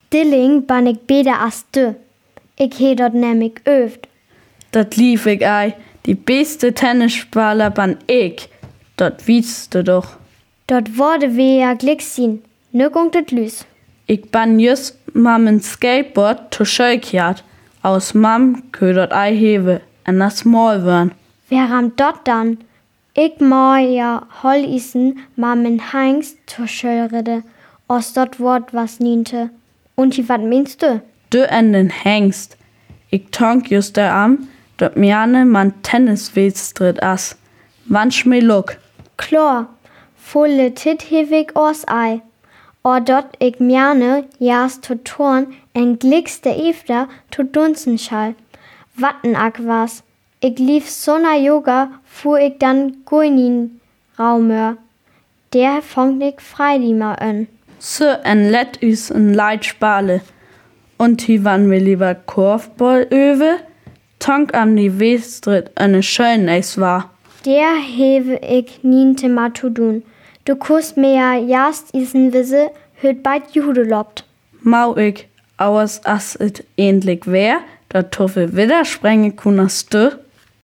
Stilling ban ik beter as du. Ik he dort nämlich öft. Dat lief ich ei. Die beste Tennisspieler ban ich. Dat wietst du doch. Dort wurde wir ja glück sien. Nu gongt et lüs. Ich ban just mammen Skateboard to Schölkjad. Aus Mam kö dort ei hewe. En das small wern. Wer ramt dort dann? Ich mau ja hol isen mammen Heinz zur Schölrede. Aus dort Wort was niente. Und die wat meinst du? Du en den Hengst. Ich tonk just der am, dort miane man Tenniswedstritt as. Wann schme look? Klar, volle tit hewig aus ei. O dort ich miane jas to torn en glicks der Efter to Dunsenschall. Watten ak was. Ich lief sonna Yoga, fuhr ich dann Guinin Raumör. Der fangt ich Freidiemer an. So en let us en Leid spale. Und hi wann wir lieber Korfball öwe, tonk am die Westrit eine Schöneis war. Der hewe ich niente ma to dun. Du kust mir ja jast isen wisse, hüt bald Jude lobt. Mau ich, aus as it ähnlich wär, da tuffe widersprengen kunnast du.